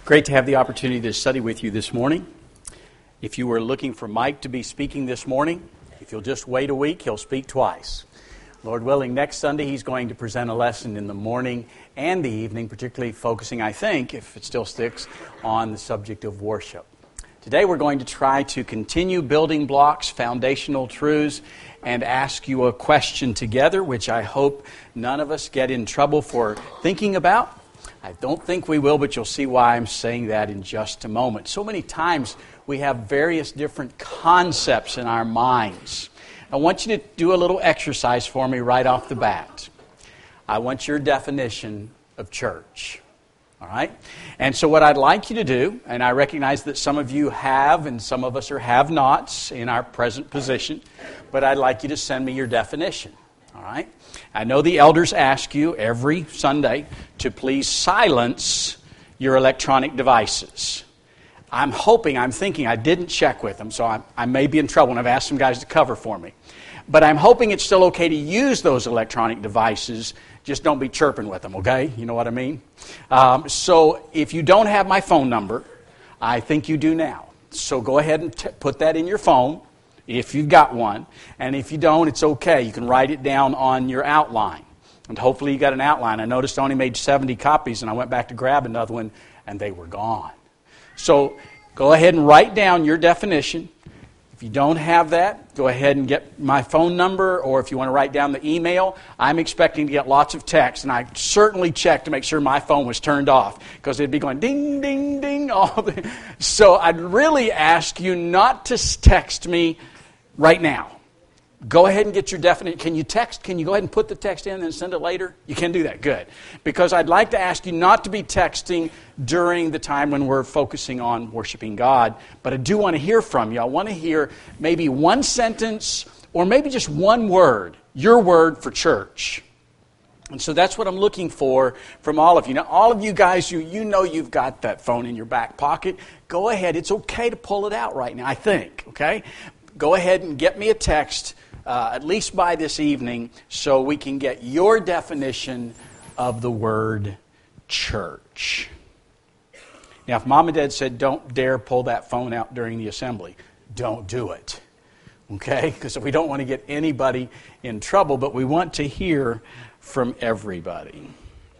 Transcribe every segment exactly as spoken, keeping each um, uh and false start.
Great to have the opportunity to study with you this morning. If you were looking for Mike to be speaking this morning, if you'll just wait a week, he'll speak twice. Lord willing, next Sunday he's going to present a lesson in the morning and the evening, particularly focusing, I think, if it still sticks, on the subject of worship. Today we're going to try to continue building blocks, foundational truths, and ask you a question together, which I hope none of us get in trouble for thinking about. I don't think we will, but you'll see why I'm saying that in just a moment. So many times we have various different concepts in our minds. I want you to do a little exercise for me right off the bat. I want your definition of church. All right? And so what I'd like you to do, and I recognize that some of you have and some of us are have-nots in our present position, but I'd like you to send me your definition. All right? I know the elders ask you every Sunday to please silence your electronic devices. I'm hoping, I'm thinking, I didn't check with them, so I, I may be in trouble, and I've asked some guys to cover for me. But I'm hoping it's still okay to use those electronic devices. Just don't be chirping with them, okay? You know what I mean? Um, so if you don't have my phone number, I think you do now. So go ahead and t- put that in your phone, if you've got one. And if you don't, it's okay. You can write it down on your outline. And hopefully you got an outline. I noticed I only made seventy copies, and I went back to grab another one, and they were gone. So go ahead and write down your definition. If you don't have that, go ahead and get my phone number, or if you want to write down the email. I'm expecting to get lots of texts, and I certainly checked to make sure my phone was turned off, because it'd be going ding, ding, ding. All the... So I'd really ask you not to text me right now. Go ahead and get your definition. Can you text? Can you go ahead and put the text in and then send it later? You can do that. Good. Because I'd like to ask you not to be texting during the time when we're focusing on worshiping God. But I do want to hear from you. I want to hear maybe one sentence or maybe just one word, your word for church. And so that's what I'm looking for from all of you. Now, all of you guys, you, you know you've got that phone in your back pocket. Go ahead. It's okay to pull it out right now, I think. Okay? Go ahead and get me a text. Uh, at least by this evening, so we can get your definition of the word church. Now, if Mom and Dad said, don't dare pull that phone out during the assembly, don't do it. Okay? Because we don't want to get anybody in trouble, but we want to hear from everybody.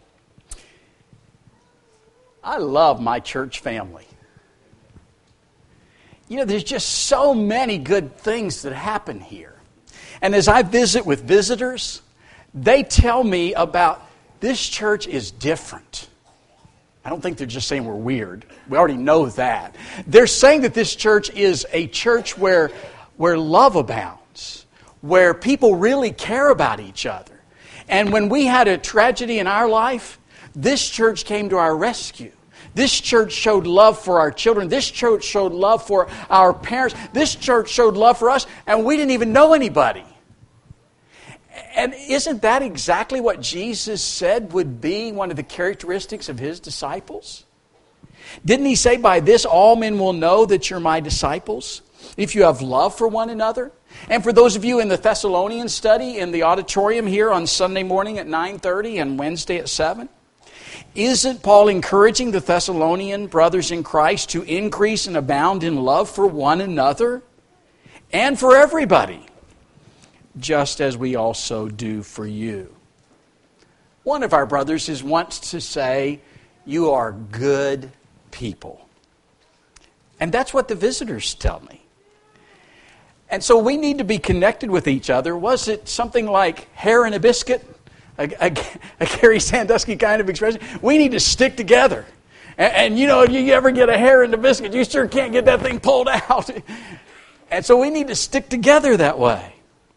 I love my church family. You know, there's just so many good things that happen here. And as I visit with visitors, they tell me about this church is different. I don't think they're just saying we're weird. We already know that. They're saying that this church is a church where, where love abounds, where people really care about each other. And when we had a tragedy in our life, this church came to our rescue. This church showed love for our children. This church showed love for our parents. This church showed love for us, and we didn't even know anybody. And isn't that exactly what Jesus said would be one of the characteristics of His disciples? Didn't He say, by this all men will know that you're my disciples, if you have love for one another? And for those of you in the Thessalonian study in the auditorium here on Sunday morning at nine thirty and Wednesday at seven, isn't Paul encouraging the Thessalonian brothers in Christ to increase and abound in love for one another and for everybody, just as we also do for you? One of our brothers is wants to say, you are good people. And that's what the visitors tell me. And so we need to be connected with each other. Was it something like hair and a biscuit? A, a, a Gary Sandusky kind of expression. We need to stick together. And, and you know, if you ever get a hair in the biscuit, you sure can't get that thing pulled out. And so we need to stick together that way.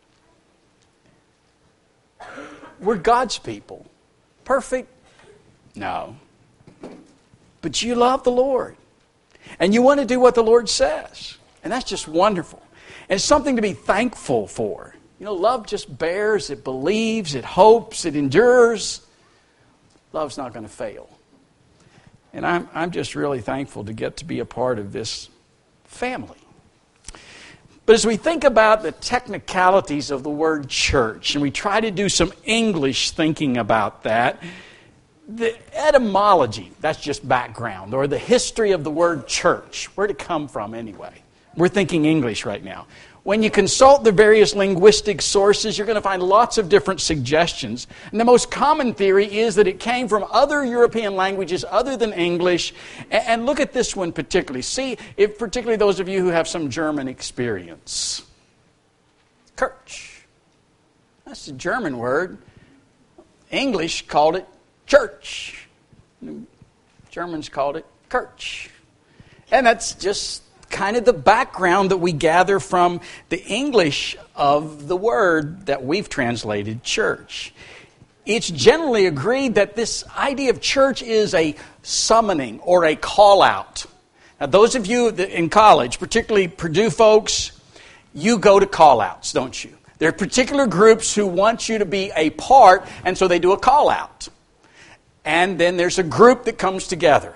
We're God's people. Perfect? No. But you love the Lord. And you want to do what the Lord says. And that's just wonderful. And it's something to be thankful for. You know, love just bears, it believes, it hopes, it endures. Love's not going to fail. And I'm, I'm just really thankful to get to be a part of this family. But as we think about the technicalities of the word church, and we try to do some English thinking about that, the etymology, that's just background, or the history of the word church. Where'd it come from anyway? We're thinking English right now. When you consult the various linguistic sources, you're going to find lots of different suggestions. And the most common theory is that it came from other European languages other than English. And look at this one particularly. See, if particularly those of you who have some German experience. Kirch. That's a German word. English called it church. Germans called it Kirch. And that's just kind of the background that we gather from the English of the word that we've translated church. It's generally agreed that this idea of church is a summoning or a call out. Now, those of you in college, particularly Purdue folks, you go to call outs, don't you? There are particular groups who want you to be a part, and so they do a call out. And then there's a group that comes together.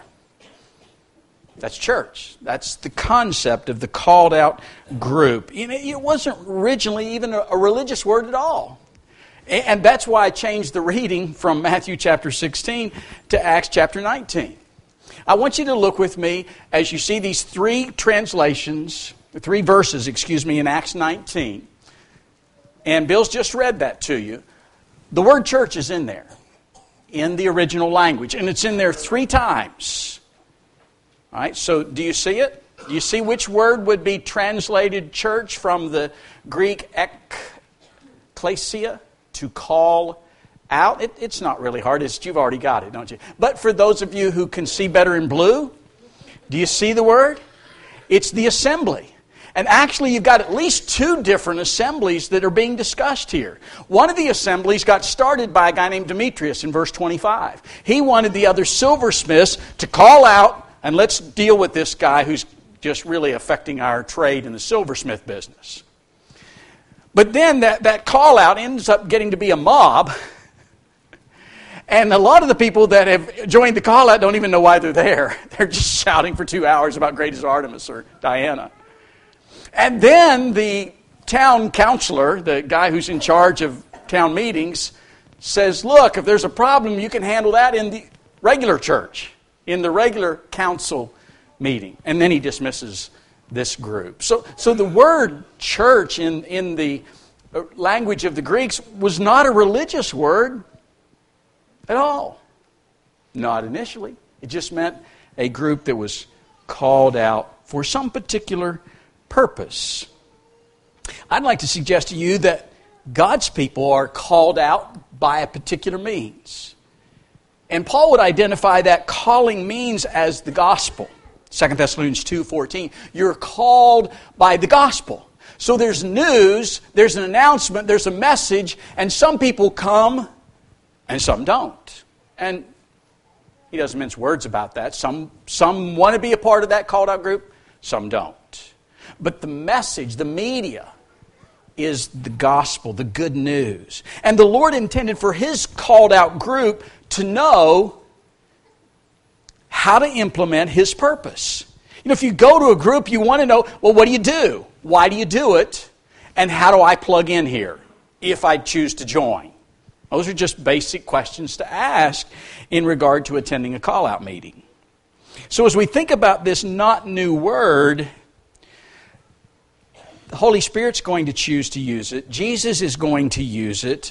That's church. That's the concept of the called out group. You know, it wasn't originally even a religious word at all. And that's why I changed the reading from Matthew chapter sixteen to Acts chapter nineteen. I want you to look with me as you see these three translations, three verses, excuse me, in Acts nineteen. And Bill's just read that to you. The word church is in there, in the original language. And it's in there three times. All right, so do you see it? Do you see which word would be translated church from the Greek ekklesia, to call out? It, it's not really hard. It's, you've already got it, don't you? But for those of you who can see better in blue, do you see the word? It's the assembly. And actually, you've got at least two different assemblies that are being discussed here. One of the assemblies got started by a guy named Demetrius in verse twenty-five. He wanted the other silversmiths to call out, and let's deal with this guy who's just really affecting our trade in the silversmith business. But then that, that call out ends up getting to be a mob. And a lot of the people that have joined the call out don't even know why they're there. They're just shouting for two hours about great is Artemis or Diana. And then the town councilor, the guy who's in charge of town meetings, says, look, if there's a problem, you can handle that in the regular church, in the regular council meeting. And then he dismisses this group. So, so the word church in, in the language of the Greeks was not a religious word at all. Not initially. It just meant a group that was called out for some particular purpose. I'd like to suggest to you that God's people are called out by a particular means. And Paul would identify that calling means as the gospel. Second Thessalonians two fourteen. You're called by the gospel. So there's news, there's an announcement, there's a message, and some people come and some don't. And he doesn't mince words about that. Some, some want to be a part of that called out group, some don't. But the message, the media, is the gospel, the good news. And the Lord intended for His called out group to know how to implement His purpose. You know, if you go to a group, you want to know, well, what do you do? Why do you do it? And how do I plug in here if I choose to join? Those are just basic questions to ask in regard to attending a call out meeting. So as we think about this not new word, the Holy Spirit's going to choose to use it. Jesus is going to use it.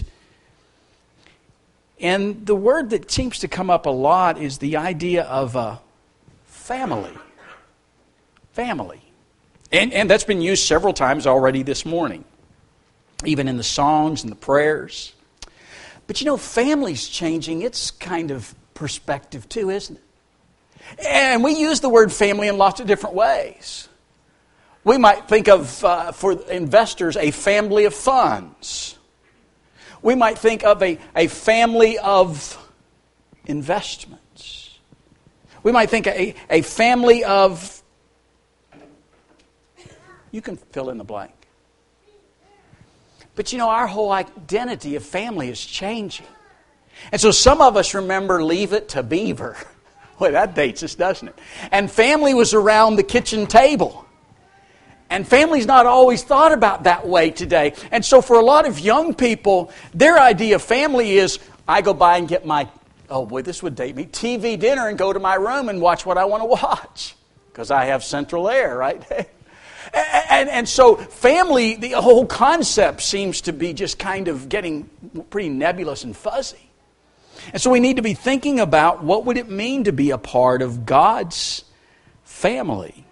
And the word that seems to come up a lot is the idea of a family. Family. And, and that's been used several times already this morning, even in the songs and the prayers. But you know, family's changing its kind of perspective too, isn't it? And we use the word family in lots of different ways. We might think of, uh, for investors, a family of funds. We might think of a, a family of investments. We might think a, a family of, you can fill in the blank. But you know, our whole identity of family is changing. And so some of us remember Leave It to Beaver. Boy, that dates us, doesn't it? And family was around the kitchen table. And family's not always thought about that way today. And so for a lot of young people, their idea of family is, I go by and get my oh boy, this would date me, T V dinner and go to my room and watch what I want to watch. Because I have central air, right? and, and, and so family, the whole concept seems to be just kind of getting pretty nebulous and fuzzy. And so we need to be thinking about what would it mean to be a part of God's family.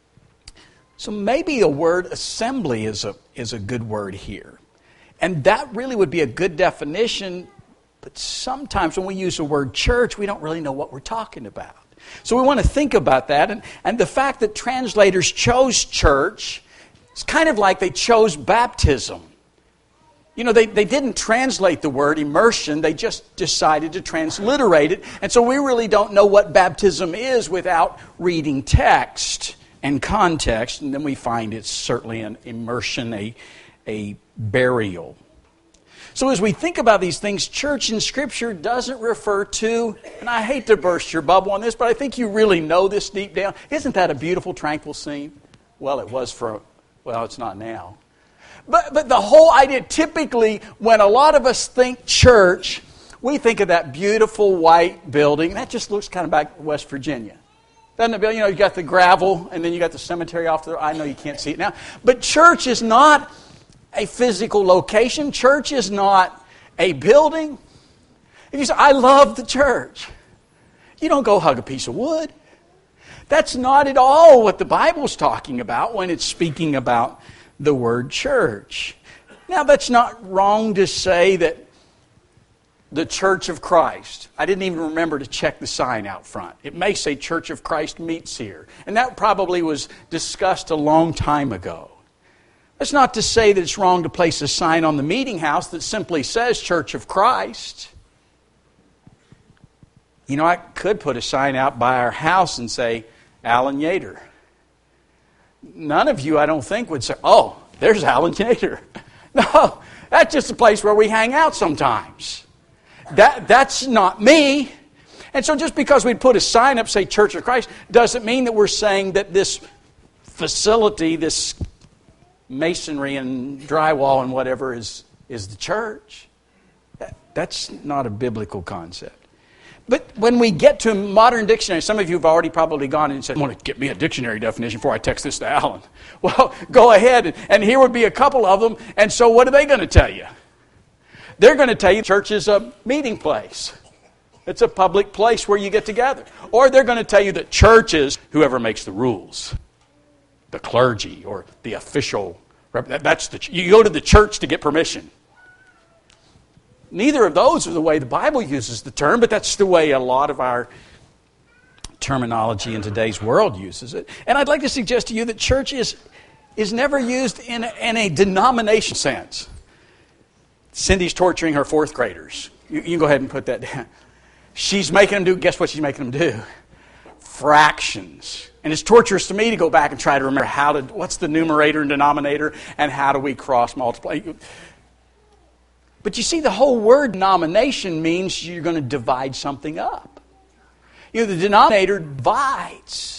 So maybe the word assembly is a, is a good word here. And that really would be a good definition, but sometimes when we use the word church, we don't really know what we're talking about. So we want to think about that. And, and the fact that translators chose church, it's kind of like they chose baptism. You know, they, they didn't translate the word immersion, they just decided to transliterate it. And so we really don't know what baptism is without reading text and context. And then we find it's certainly an immersion, a, a burial. So as we think about these things, church in Scripture doesn't refer to, and I hate to burst your bubble on this, but I think you really know this deep down. Isn't that a beautiful, tranquil scene? Well, it was for, well, it's not now. But but the whole idea, typically, when a lot of us think church, we think of that beautiful white building. That just looks kind of like West Virginia. Doesn't it? You know, you got the gravel, and then you got the cemetery off there. I know you can't see it now. But church is not a physical location. Church is not a building. If you say, I love the church, you don't go hug a piece of wood. That's not at all what the Bible's talking about when it's speaking about the word church. Now, that's not wrong to say that the Church of Christ, I didn't even remember to check the sign out front. It may say Church of Christ meets here. And that probably was discussed a long time ago. That's not to say that it's wrong to place a sign on the meeting house that simply says Church of Christ. You know, I could put a sign out by our house and say, Alan Yater. None of you, I don't think, would say, oh, there's Alan Yater. No, that's just a place where we hang out sometimes. That That's not me. And so just because we put a sign up, say Church of Christ, doesn't mean that we're saying that this facility, this masonry and drywall and whatever is, is the church. That, that's not a biblical concept. But when we get to modern dictionary, some of you have already probably gone and said, I want to get me a dictionary definition before I text this to Alan. Well, go ahead, and here would be a couple of them. And so what are they going to tell you? They're going to tell you church is a meeting place. It's a public place where you get together. Or they're going to tell you that church is whoever makes the rules. The clergy or the official. That's the, you go to the church to get permission. Neither of those are the way the Bible uses the term, but that's the way a lot of our terminology in today's world uses it. And I'd like to suggest to you that church is, is never used in a, in a denomination sense. Cindy's torturing her fourth graders. You, you can go ahead and put that down. She's making them do, guess what she's making them do? Fractions. And it's torturous to me to go back and try to remember how to, what's the numerator and denominator, and how do we cross multiply. But you see, the whole word denomination means you're going to divide something up. You know, the denominator divides.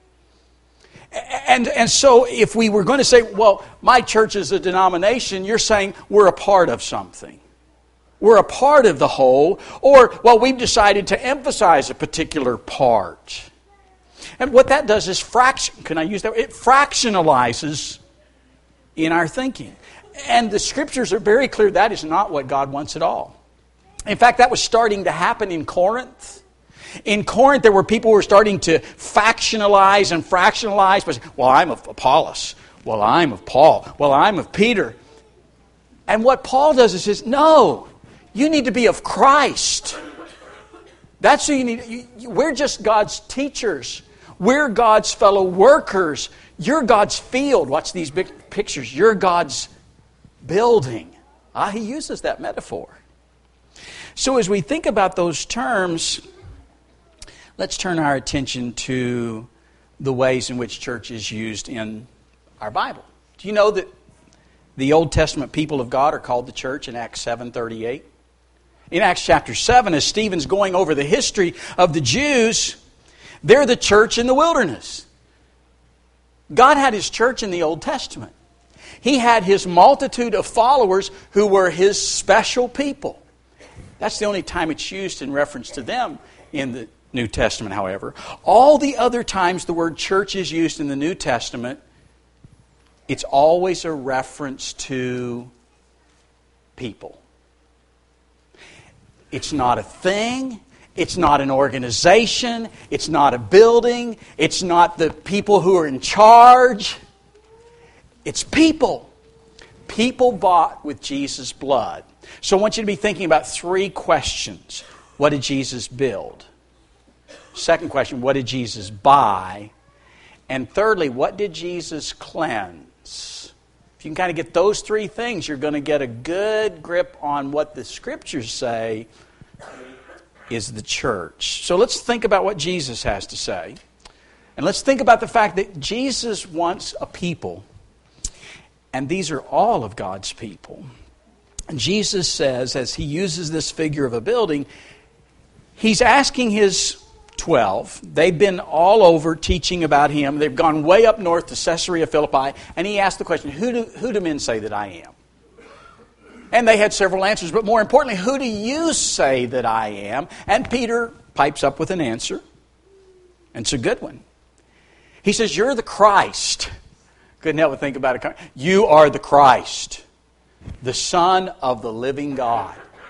And, and so if we were going to say, well, my church is a denomination, you're saying we're a part of something. We're a part of the whole. Or, well, we've decided to emphasize a particular part. And what that does is fraction. Can I use that? It fractionalizes in our thinking. And the Scriptures are very clear that is not what God wants at all. In fact, that was starting to happen in Corinth. In Corinth, there were people who were starting to factionalize and fractionalize. But, well, I'm of Apollos. Well, I'm of Paul. Well, I'm of Peter. And what Paul does is says, no, you need to be of Christ. That's who you need. You, you, we're just God's teachers. We're God's fellow workers. You're God's field. Watch these big pictures. You're God's building. Ah, he uses that metaphor. So as we think about those terms, let's turn our attention to the ways in which church is used in our Bible. Do you know that the Old Testament people of God are called the church in Acts seven thirty-eight? In Acts chapter seven, as Stephen's going over the history of the Jews, they're the church in the wilderness. God had His church in the Old Testament. He had His multitude of followers who were His special people. That's the only time it's used in reference to them in the New Testament, however. All the other times the word church is used in the New Testament, it's always a reference to people. It's not a thing. It's not an organization. It's not a building. It's not the people who are in charge. It's people. People bought with Jesus' blood. So I want you to be thinking about three questions. What did Jesus build? Second question, what did Jesus buy? And thirdly, what did Jesus cleanse? If you can kind of get those three things, you're going to get a good grip on what the Scriptures say is the church. So let's think about what Jesus has to say. And let's think about the fact that Jesus wants a people. And these are all of God's people. And Jesus says, as he uses this figure of a building, he's asking his twelve. They've been all over teaching about him. They've gone way up north to Caesarea Philippi. And he asked the question, who do, who do men say that I am? And they had several answers. But more importantly, who do you say that I am? And Peter pipes up with an answer. And it's a good one. He says, you're the Christ. Couldn't help but think about it. You are the Christ, the Son of the living God.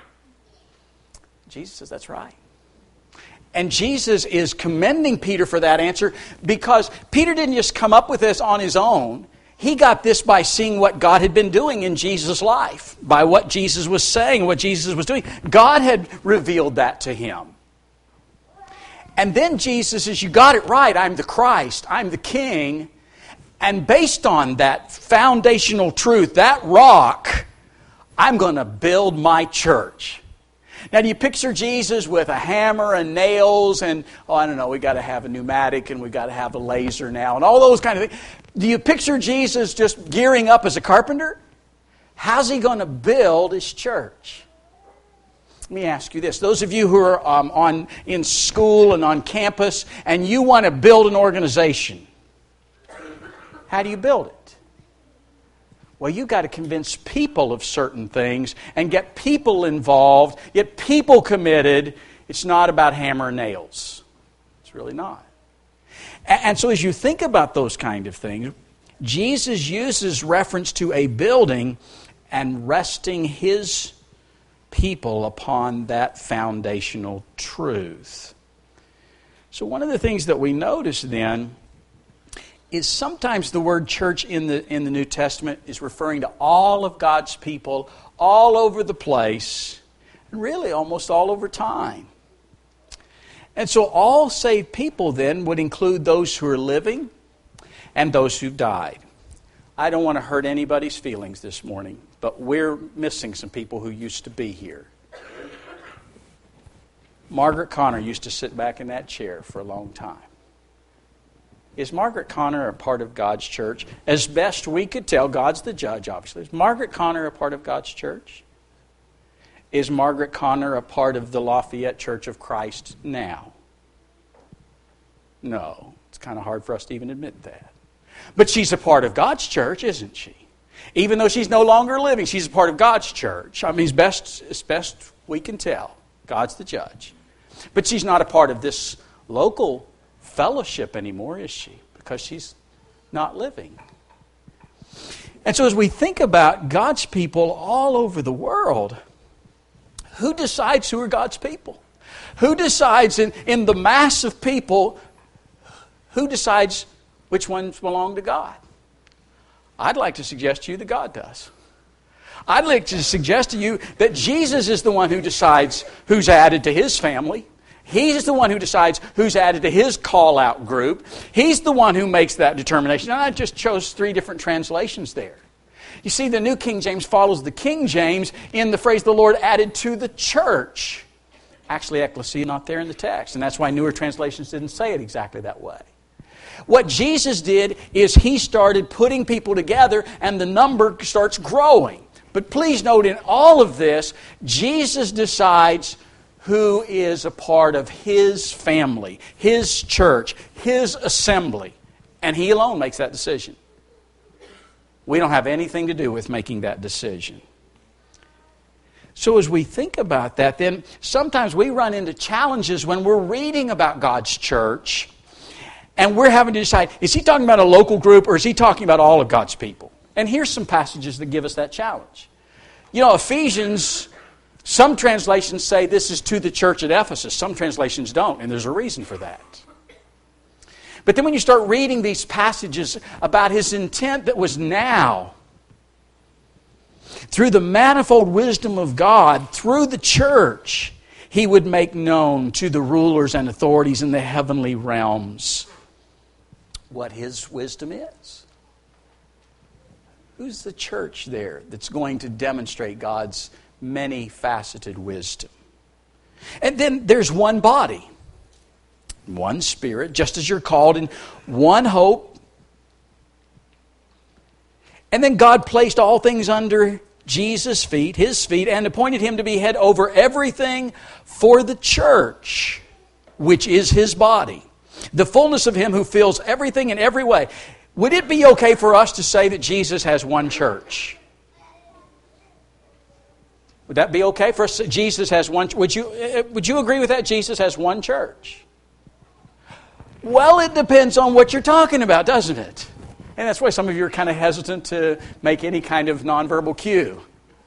Jesus says, that's right. And Jesus is commending Peter for that answer because Peter didn't just come up with this on his own. He got this by seeing what God had been doing in Jesus' life, by what Jesus was saying, what Jesus was doing. God had revealed that to him. And then Jesus says, you got it right, I'm the Christ, I'm the King. And based on that foundational truth, that rock, I'm going to build my church. Now, do you picture Jesus with a hammer and nails and, oh, I don't know, we got to have a pneumatic and we got to have a laser now and all those kind of things. Do you picture Jesus just gearing up as a carpenter? How's he going to build his church? Let me ask you this. Those of you who are um, on in school and on campus and you want to build an organization, how do you build it? Well, you've got to convince people of certain things and get people involved, get people committed. It's not about hammer and nails. It's really not. And so as you think about those kind of things, Jesus uses reference to a building and resting his people upon that foundational truth. So one of the things that we notice then is sometimes the word church in the in the New Testament is referring to all of God's people all over the place, and really almost all over time. And so all saved people then would include those who are living and those who've died. I don't want to hurt anybody's feelings this morning, but we're missing some people who used to be here. Margaret Connor used to sit back in that chair for a long time. Is Margaret Connor a part of God's church? As best we could tell, God's the judge, obviously. Is Margaret Connor a part of God's church? Is Margaret Connor a part of the Lafayette Church of Christ now? No. It's kind of hard for us to even admit that. But she's a part of God's church, isn't she? Even though she's no longer living, she's a part of God's church. I mean, as best, as best we can tell, God's the judge. But she's not a part of this local fellowship anymore, is she? Because she's not living. And so as we think about God's people all over the world, who decides who are God's people? Who decides in, in the mass of people, who decides which ones belong to God? I'd like to suggest to you that God does. I'd like to suggest to you that Jesus is the one who decides who's added to his family. He's the one who decides who's added to his call-out group. He's the one who makes that determination. And I just chose three different translations there. You see, the New King James follows the King James in the phrase, the Lord added to the church. Actually, ecclesia not there in the text. And that's why newer translations didn't say it exactly that way. What Jesus did is he started putting people together and the number starts growing. But please note in all of this, Jesus decides who is a part of his family, his church, his assembly. And he alone makes that decision. We don't have anything to do with making that decision. So as we think about that, then sometimes we run into challenges when we're reading about God's church, and we're having to decide, is he talking about a local group or is he talking about all of God's people? And here's some passages that give us that challenge. You know, Ephesians, some translations say this is to the church at Ephesus. Some translations don't, and there's a reason for that. But then when you start reading these passages about his intent that was now, through the manifold wisdom of God, through the church, he would make known to the rulers and authorities in the heavenly realms what his wisdom is. Who's the church there that's going to demonstrate God's many-faceted wisdom? And then there's one body, one Spirit, just as you're called in one hope. And then God placed all things under Jesus' feet, his feet, and appointed him to be head over everything for the church, which is his body, the fullness of him who fills everything in every way. Would it be okay for us to say that Jesus has one church? Would that be okay for us? Jesus has one. Would you would you agree with that? Jesus has one church. Well, it depends on what you're talking about, doesn't it? And that's why some of you are kind of hesitant to make any kind of nonverbal cue.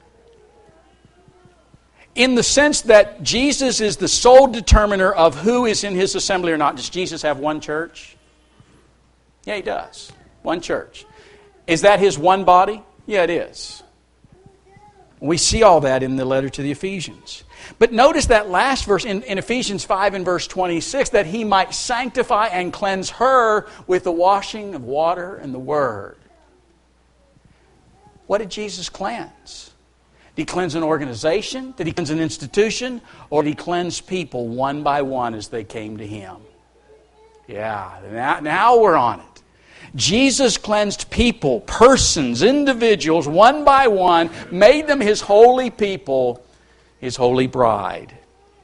In the sense that Jesus is the sole determiner of who is in his assembly or not. Does Jesus have one church? Yeah, he does. One church. Is that his one body? Yeah, it is. We see all that in the letter to the Ephesians. But notice that last verse in, in Ephesians five and verse twenty-six, that he might sanctify and cleanse her with the washing of water and the Word. What did Jesus cleanse? Did he cleanse an organization? Did he cleanse an institution? Or did he cleanse people one by one as they came to him? Yeah, now, now we're on it. Jesus cleansed people, persons, individuals, one by one, made them his holy people, his holy bride.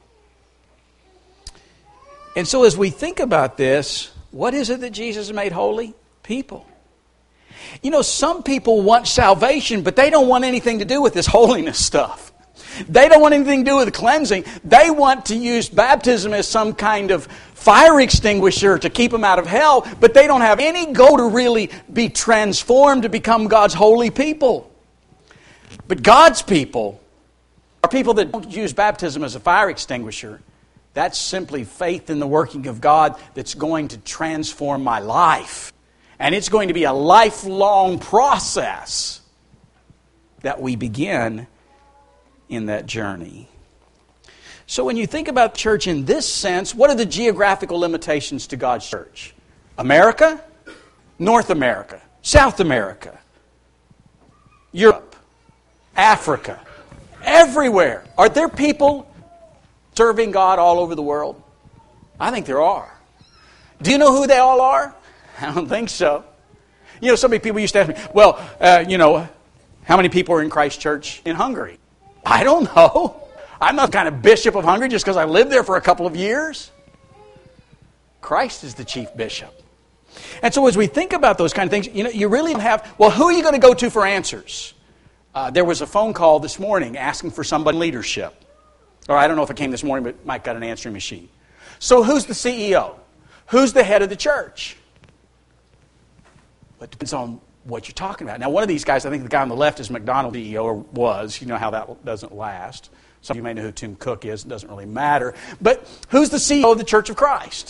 And so as we think about this, what is it that Jesus made holy? People. You know, some people want salvation, but they don't want anything to do with this holiness stuff. They don't want anything to do with cleansing. They want to use baptism as some kind of fire extinguisher to keep them out of hell, but they don't have any goal to really be transformed to become God's holy people. But God's people are people that don't use baptism as a fire extinguisher. That's simply faith in the working of God that's going to transform my life. And it's going to be a lifelong process that we begin in that journey. So when you think about church in this sense, what are the geographical limitations to God's church? America, North America, South America, Europe, Africa, everywhere. Are there people serving God all over the world? I think there are. Do you know who they all are? I don't think so. You know, so many people used to ask me, well, uh, you know, how many people are in Christ Church in Hungary? I don't know. I'm not the kind of bishop of Hungary just because I lived there for a couple of years. Christ is the chief bishop. And so as we think about those kind of things, you know, you really have, well, who are you going to go to for answers? Uh, there was a phone call this morning asking for somebody in leadership. Or I don't know if it came this morning, but Mike got an answering machine. So who's the C E O? Who's the head of the church? Well, it depends on what you're talking about. Now, one of these guys, I think the guy on the left is McDonald's C E O, or was. You know how that doesn't last. Some of you may know who Tim Cook is. It doesn't really matter. But who's the C E O of the Church of Christ?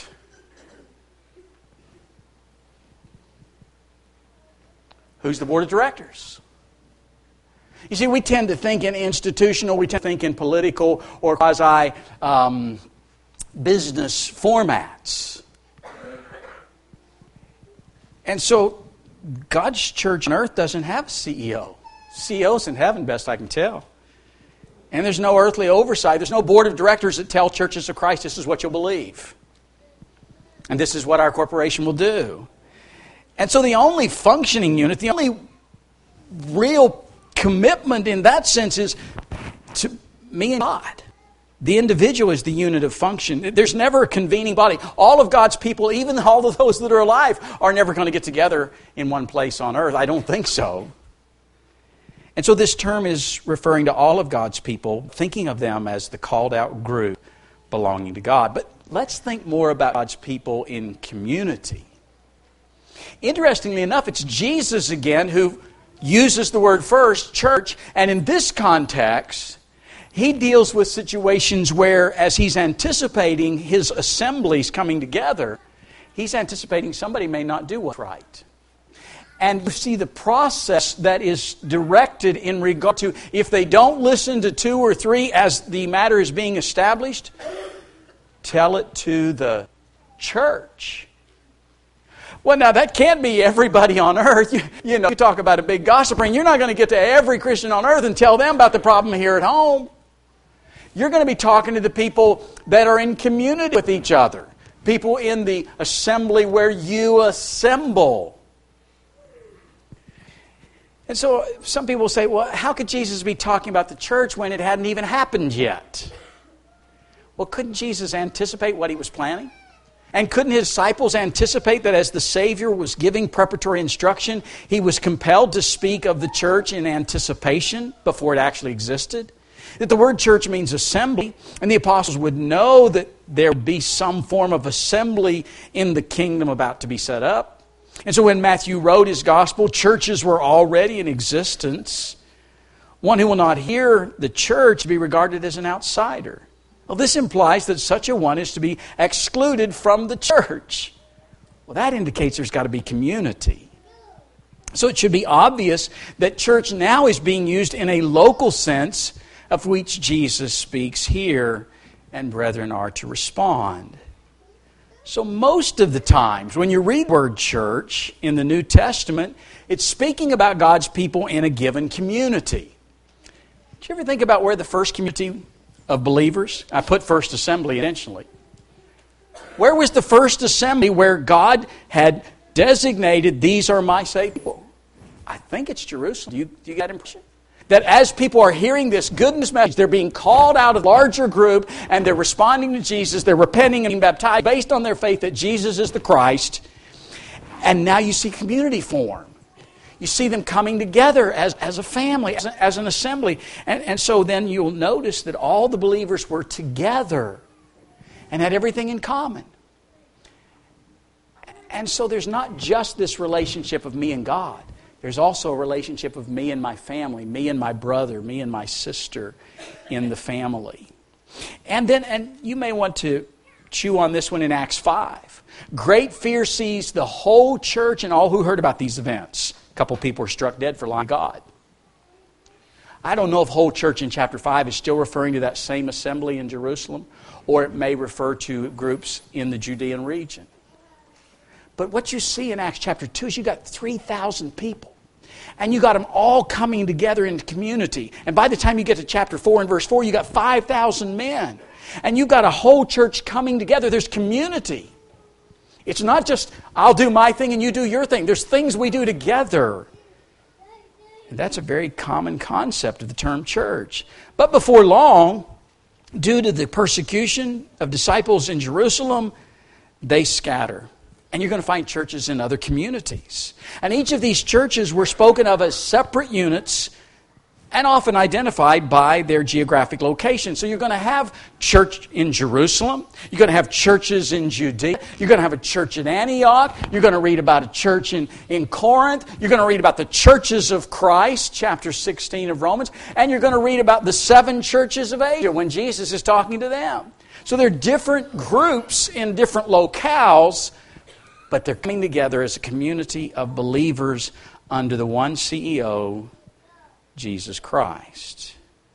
Who's the board of directors? You see, we tend to think in institutional, we tend to think in political or quasi um, business formats. And so God's church on earth doesn't have a C E O. C E O's in heaven, best I can tell. And there's no earthly oversight. There's no board of directors that tell churches of Christ, this is what you'll believe. And this is what our corporation will do. And so the only functioning unit, the only real commitment in that sense is to me and God. The individual is the unit of function. There's never a convening body. All of God's people, even all of those that are alive, are never going to get together in one place on earth. I don't think so. And so this term is referring to all of God's people, thinking of them as the called out group belonging to God. But let's think more about God's people in community. Interestingly enough, it's Jesus again who uses the word first, church, and in this context, he deals with situations where, as he's anticipating his assemblies coming together, he's anticipating somebody may not do what's right. And you see the process that is directed in regard to, if they don't listen to two or three as the matter is being established, tell it to the church. Well, now that can't be everybody on earth. You, you know, you talk about a big gossip ring. You're not going to get to every Christian on earth and tell them about the problem here at home. You're going to be talking to the people that are in community with each other. People in the assembly where you assemble. And so some people say, well, how could Jesus be talking about the church when it hadn't even happened yet? Well, couldn't Jesus anticipate what he was planning? And couldn't his disciples anticipate that as the Savior was giving preparatory instruction, he was compelled to speak of the church in anticipation before it actually existed? That the word church means assembly, and the apostles would know that there would be some form of assembly in the kingdom about to be set up. And so when Matthew wrote his gospel, churches were already in existence. One who will not hear the church be regarded as an outsider. Well, this implies that such a one is to be excluded from the church. Well, that indicates there's got to be community. So it should be obvious that church now is being used in a local sense of which Jesus speaks here, and brethren are to respond. So most of the times when you read the word church in the New Testament, it's speaking about God's people in a given community. Did you ever think about where the first community of believers? I put first assembly intentionally. Where was the first assembly where God had designated, these are my saved people? I think it's Jerusalem. Do you, do you get that impression? That as people are hearing this goodness message, they're being called out of a larger group and they're responding to Jesus, they're repenting and being baptized based on their faith that Jesus is the Christ. And now you see community form. You see them coming together as, as a family, as, a, as an assembly. And, and so then you'll notice that all the believers were together and had everything in common. And so there's not just this relationship of me and God. There's also a relationship of me and my family, me and my brother, me and my sister in the family. And then, and you may want to chew on this one in Acts five. Great fear seized the whole church and all who heard about these events. A couple people were struck dead for lying to God. I don't know if whole church in chapter five is still referring to that same assembly in Jerusalem, or it may refer to groups in the Judean region. But what you see in Acts chapter two is you got three thousand people. And you got them all coming together in community. And by the time you get to chapter four and verse four, you got five thousand men. And you've got a whole church coming together. There's community. It's not just, I'll do my thing and you do your thing. There's things we do together. And that's a very common concept of the term church. But before long, due to the persecution of disciples in Jerusalem, they scatter. And you're going to find churches in other communities. And each of these churches were spoken of as separate units and often identified by their geographic location. So you're going to have church in Jerusalem. You're going to have churches in Judea. You're going to have a church in Antioch. You're going to read about a church in, in Corinth. You're going to read about the churches of Christ, chapter sixteen of Romans. And you're going to read about the seven churches of Asia when Jesus is talking to them. So there are different groups in different locales, but they're coming together as a community of believers under the one C E O, Jesus Christ.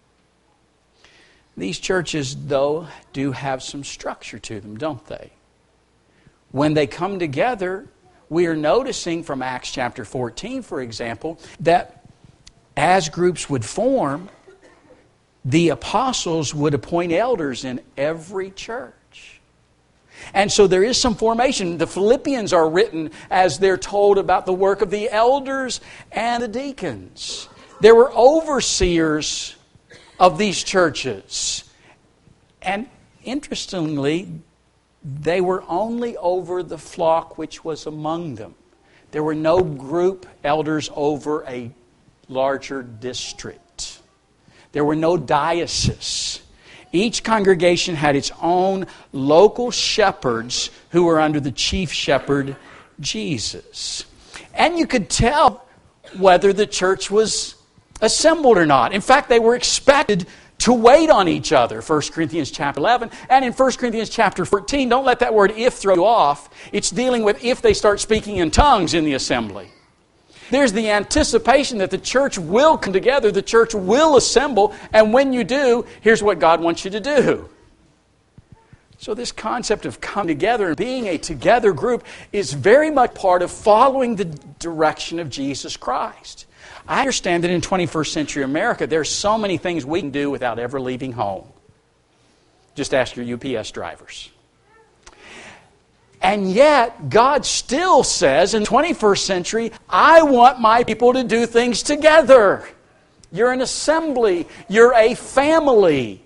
These churches, though, do have some structure to them, don't they? When they come together, we are noticing from Acts chapter fourteen, for example, that as groups would form, the apostles would appoint elders in every church. And so there is some formation. The Philippians are written as they're told about the work of the elders and the deacons. There were overseers of these churches. And interestingly, they were only over the flock which was among them. There were no group elders over a larger district. There were no dioceses. Each congregation had its own local shepherds who were under the chief shepherd, Jesus. And you could tell whether the church was assembled or not. In fact, they were expected to wait on each other, First Corinthians chapter eleven. And in First Corinthians chapter fourteen, don't let that word if throw you off. It's dealing with if they start speaking in tongues in the assembly. There's the anticipation that the church will come together, the church will assemble, and when you do, here's what God wants you to do. So this concept of coming together and being a together group is very much part of following the direction of Jesus Christ. I understand that in twenty-first century America, there's so many things we can do without ever leaving home. Just ask your U P S drivers. And yet, God still says in the twenty-first century, I want my people to do things together. You're an assembly. You're a family.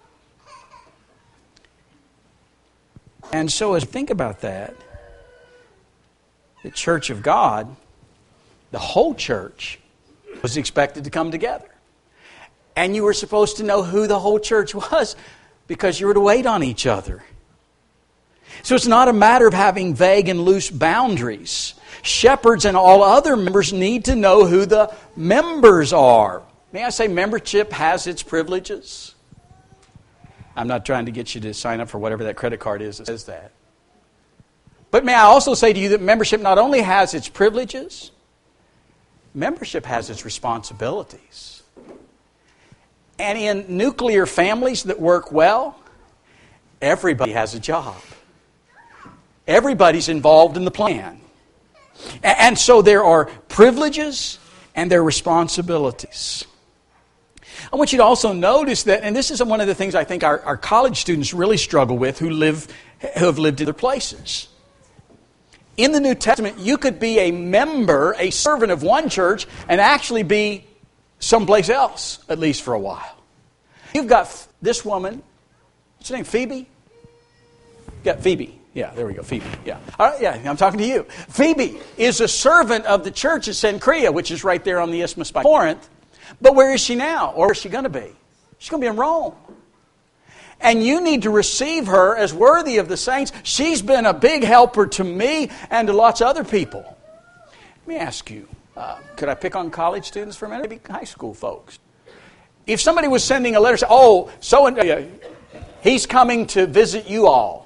And so as we think about that, the church of God, the whole church, was expected to come together. And you were supposed to know who the whole church was because you were to wait on each other. So it's not a matter of having vague and loose boundaries. Shepherds and all other members need to know who the members are. May I say membership has its privileges? I'm not trying to get you to sign up for whatever that credit card is that says that. But may I also say to you that membership not only has its privileges, membership has its responsibilities. And in nuclear families that work well, everybody has a job. Everybody's involved in the plan. And so there are privileges and there are responsibilities. I want you to also notice that, and this is one of the things I think our, our college students really struggle with who live who have lived in other places. In the New Testament, you could be a member, a servant of one church, and actually be someplace else, at least for a while. You've got this woman, what's her name, Phoebe? Yeah, Phoebe. Yeah, there we go, Phoebe. Yeah, all right, yeah, I'm talking to you. Phoebe is a servant of the church at Cenchrea, which is right there on the Isthmus by Corinth. But where is she now? Or where is she going to be? She's going to be in Rome. And you need to receive her as worthy of the saints. She's been a big helper to me and to lots of other people. Let me ask you, uh, could I pick on college students for a minute? Maybe high school folks. If somebody was sending a letter saying, oh, so and uh, he's coming to visit you all,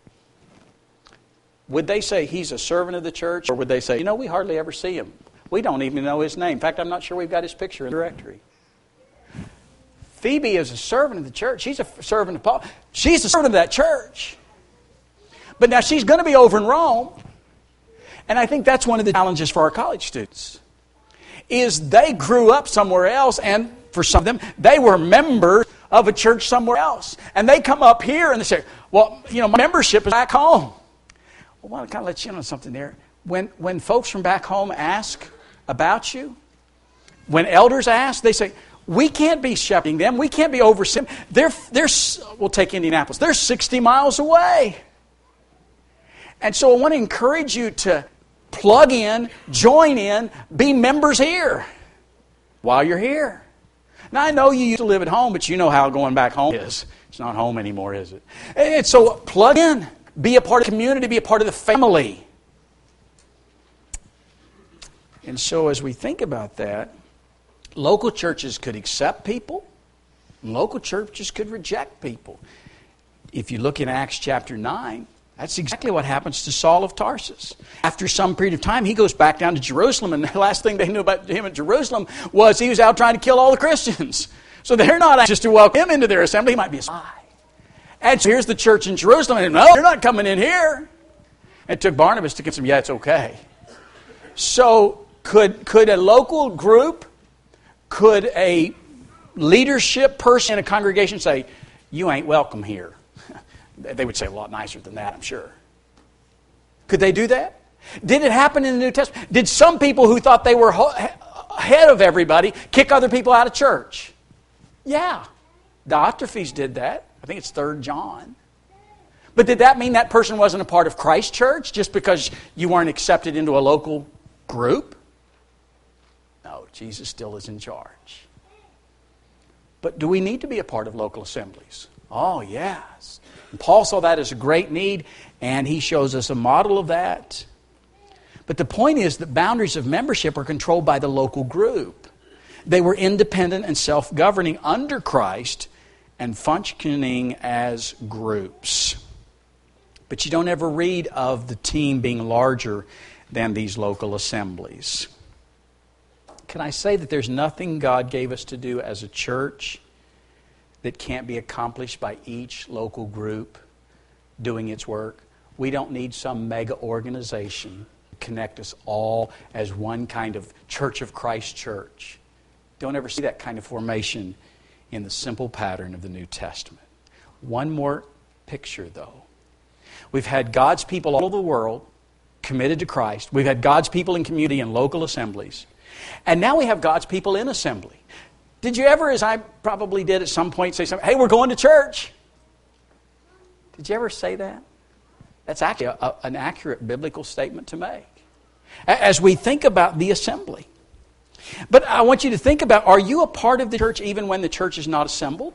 would they say he's a servant of the church? Or would they say, you know, we hardly ever see him. We don't even know his name. In fact, I'm not sure we've got his picture in the directory. Phoebe is a servant of the church. She's a servant of Paul. She's a servant of that church. But now she's going to be over in Rome. And I think that's one of the challenges for our college students. Is they grew up somewhere else, and for some of them, they were members of a church somewhere else. And they come up here and they say, well, you know, my membership is back home. Well, I want to kind of let you know something there. When, when folks from back home ask about you, when elders ask, they say, we can't be shepherding them. We can't be overseeing them. They're, they're, we'll take Indianapolis. They're sixty miles away. And so I want to encourage you to plug in, join in, be members here while you're here. Now, I know you used to live at home, but you know how going back home is. It's not home anymore, is it? And so plug in. Be a part of the community. Be a part of the family. And so as we think about that, local churches could accept people. And local churches could reject people. If you look in Acts chapter nine, that's exactly what happens to Saul of Tarsus. After some period of time, he goes back down to Jerusalem, and the last thing they knew about him at Jerusalem was he was out trying to kill all the Christians. So they're not anxious to welcome him into their assembly. He might be a spy. And so here's the church in Jerusalem, and no, they're not coming in here. It took Barnabas to convince him, yeah, it's okay. So could, could a local group, could a leadership person in a congregation say, you ain't welcome here? They would say a lot nicer than that, I'm sure. Could they do that? Did it happen in the New Testament? Did some people who thought they were ahead of everybody kick other people out of church? Yeah. Diotrephes did that. I think it's Third John. But did that mean that person wasn't a part of Christ's church just because you weren't accepted into a local group? No, Jesus still is in charge. But do we need to be a part of local assemblies? Oh, yes. And Paul saw that as a great need, and he shows us a model of that. But the point is that boundaries of membership are controlled by the local group. They were independent and self-governing under Christ and functioning as groups. But you don't ever read of the team being larger than these local assemblies. Can I say that there's nothing God gave us to do as a church that can't be accomplished by each local group doing its work? We don't need some mega organization to connect us all as one kind of Church of Christ church. Don't ever see that kind of formation in the simple pattern of the New Testament. One more picture, though. We've had God's people all over the world committed to Christ. We've had God's people in community and local assemblies. And now we have God's people in assembly. Did you ever, as I probably did at some point, say something, hey, we're going to church? Did you ever say that? That's actually a, a, an accurate biblical statement to make. As we think about the assembly. But I want you to think about, are you a part of the church even when the church is not assembled?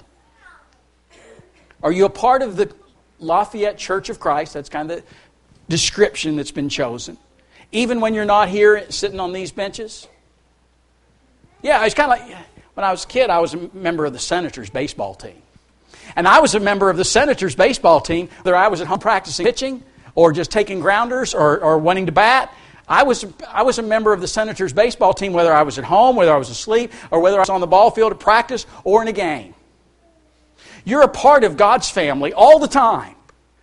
Are you a part of the Lafayette Church of Christ? That's kind of the description that's been chosen. Even when you're not here sitting on these benches? Yeah, it's kind of like, when I was a kid, I was a member of the Senators baseball team. And I was a member of the Senators baseball team, whether I was at home practicing pitching or just taking grounders or, or wanting to bat. I was, I was a member of the Senators baseball team, whether I was at home, whether I was asleep, or whether I was on the ball field at practice or in a game. You're a part of God's family all the time.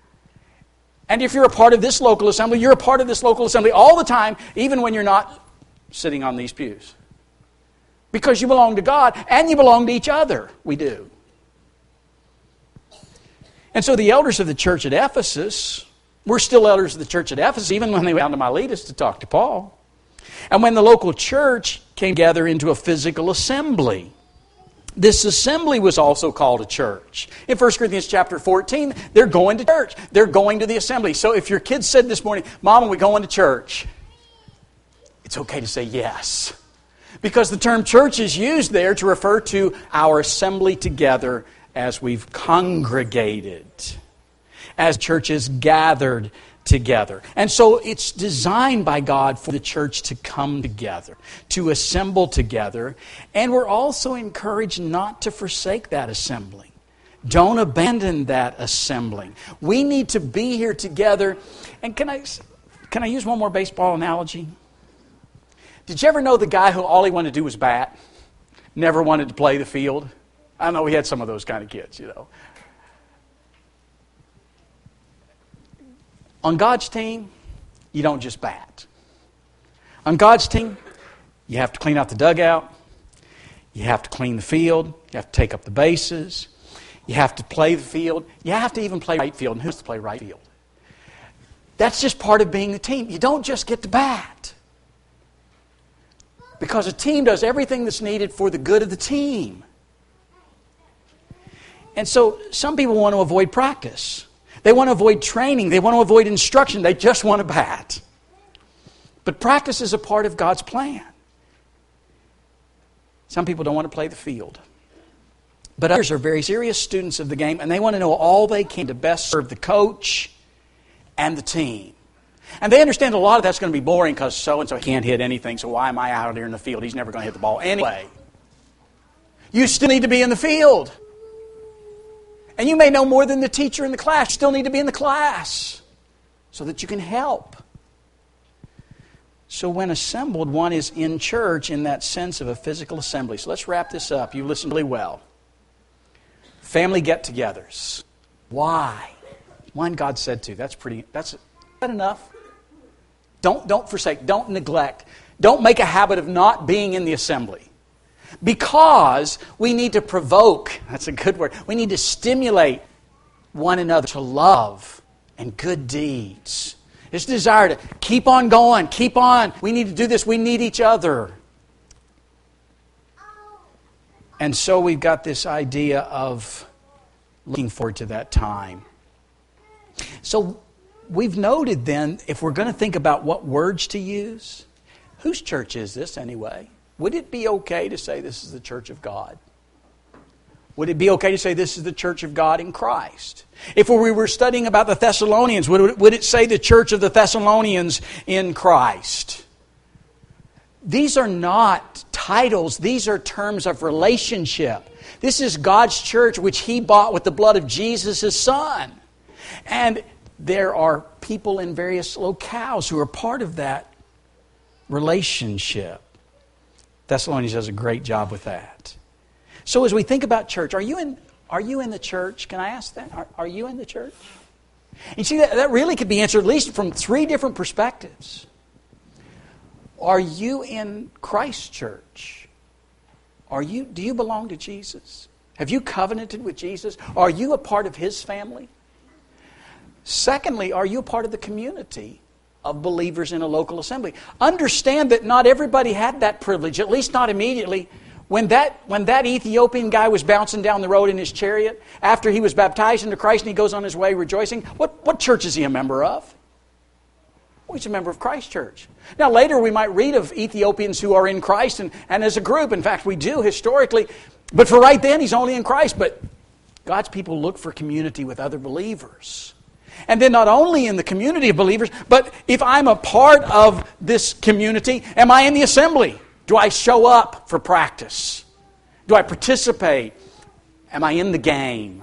And if you're a part of this local assembly, you're a part of this local assembly all the time, even when you're not sitting on these pews. Because you belong to God and you belong to each other. We do. And so the elders of the church at Ephesus were still elders of the church at Ephesus, even when they went down to Miletus to talk to Paul. And when the local church came together into a physical assembly, this assembly was also called a church. In First Corinthians chapter fourteen, they're going to church. They're going to the assembly. So if your kids said this morning, Mom, are we going to church? It's okay to say yes. Because the term church is used there to refer to our assembly together as we've congregated, as churches gathered together. And so it's designed by God for the church to come together, to assemble together. And we're also encouraged not to forsake that assembling. Don't abandon that assembling. We need to be here together. And can I, can I use one more baseball analogy? Did you ever know the guy who all he wanted to do was bat? Never wanted to play the field? I know we had some of those kind of kids, you know. On God's team, you don't just bat. On God's team, you have to clean out the dugout. You have to clean the field. You have to take up the bases. You have to play the field. You have to even play right field. And who's to play right field? That's just part of being the team. You don't just get to bat. Because a team does everything that's needed for the good of the team. And so some people want to avoid practice. They want to avoid training. They want to avoid instruction. They just want to bat. But practice is a part of God's plan. Some people don't want to play the field. But others are very serious students of the game, and they want to know all they can to best serve the coach and the team. And they understand a lot of that's going to be boring because so-and-so can't hit anything, so why am I out here in the field? He's never going to hit the ball anyway. You still need to be in the field. And you may know more than the teacher in the class. You still need to be in the class so that you can help. So when assembled, one is in church in that sense of a physical assembly. So let's wrap this up. You listened really well. Family get-togethers. Why? One God said to. That's pretty, that's that enough? Don't, don't forsake, don't neglect. Don't make a habit of not being in the assembly. Because we need to provoke, that's a good word, we need to stimulate one another to love and good deeds. This desire to keep on going, keep on. We need to do this, we need each other. And so we've got this idea of looking forward to that time. So we've noted then, if we're going to think about what words to use, whose church is this anyway? would it be okay to say this is the church of God? Would it be okay to say this is the church of God in Christ? If we were studying about the Thessalonians, would, would it say the church of the Thessalonians in Christ? These are not titles. These are terms of relationship. This is God's church which He bought with the blood of Jesus, His Son. And there are people in various locales who are part of that relationship. Thessalonians does a great job with that. So as we think about church, are you in, are you in the church? Can I ask that? Are, are you in the church? You see, that, that really could be answered at least from three different perspectives. Are you in Christ's church? Are you, do you belong to Jesus? Have you covenanted with Jesus? Are you a part of His family? Secondly, are you a part of the community of believers in a local assembly? Understand that not everybody had that privilege, at least not immediately. When that, when that Ethiopian guy was bouncing down the road in his chariot, after he was baptized into Christ and he goes on his way rejoicing, what, what church is he a member of? Well, he's a member of Christ Church. Now later we might read of Ethiopians who are in Christ and, and as a group. In fact, we do historically. But for right then, he's only in Christ. But God's people look for community with other believers. And then not only in the community of believers, but if I'm a part of this community, am I in the assembly? Do I show up for practice? Do I participate? Am I in the game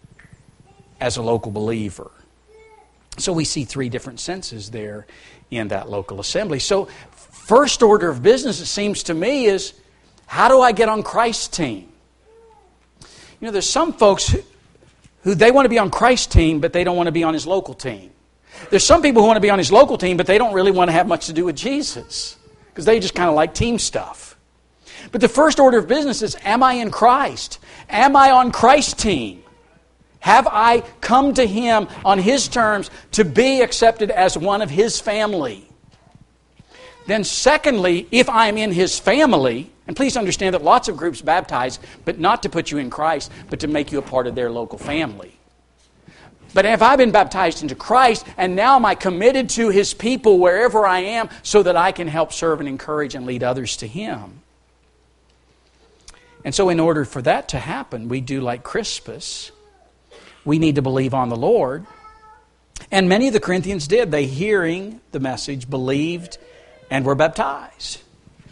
as a local believer? So we see three different senses there in that local assembly. So first order of business, it seems to me, is how do I get on Christ's team? You know, there's some folks who, who they want to be on Christ's team, but they don't want to be on His local team. There's some people who want to be on His local team, but they don't really want to have much to do with Jesus, because they just kind of like team stuff. But the first order of business is, am I in Christ? Am I on Christ's team? Have I come to Him on His terms to be accepted as one of His family? Then secondly, if I'm in His family, and please understand that lots of groups baptize, but not to put you in Christ, but to make you a part of their local family. But if I've been baptized into Christ, and now am I committed to His people wherever I am so that I can help serve and encourage and lead others to Him? And so in order for that to happen, we do like Crispus. We need to believe on the Lord. And many of the Corinthians did. They, hearing the message, believed and were baptized.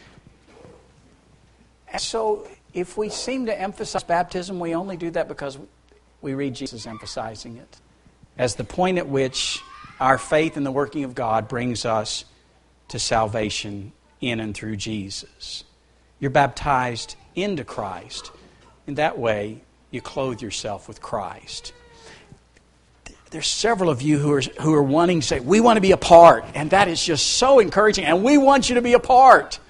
And so if we seem to emphasize baptism, we only do that because we read Jesus emphasizing it as the point at which our faith in the working of God brings us to salvation in and through Jesus. You're baptized into Christ. In that way, you clothe yourself with Christ. There's several of you who are, who are wanting to say, we want to be a part. And that is just so encouraging. And we want you to be a part.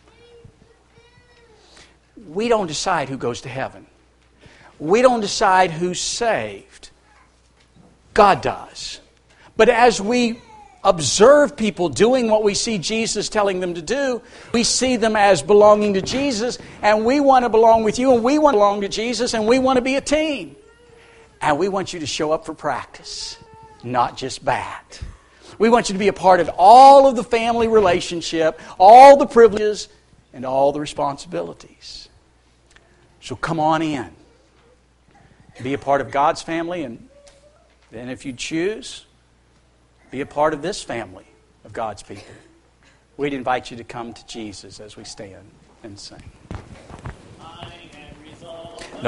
We don't decide who goes to heaven. We don't decide who's saved. God does. But as we observe people doing what we see Jesus telling them to do, we see them as belonging to Jesus, and we want to belong with you, and we want to belong to Jesus, and we want to be a team. And we want you to show up for practice, not just bat. We want you to be a part of all of the family relationship, all the privileges, and all the responsibilities. So come on in. Be a part of God's family, and then if you choose, be a part of this family of God's people. We'd invite you to come to Jesus as we stand and sing.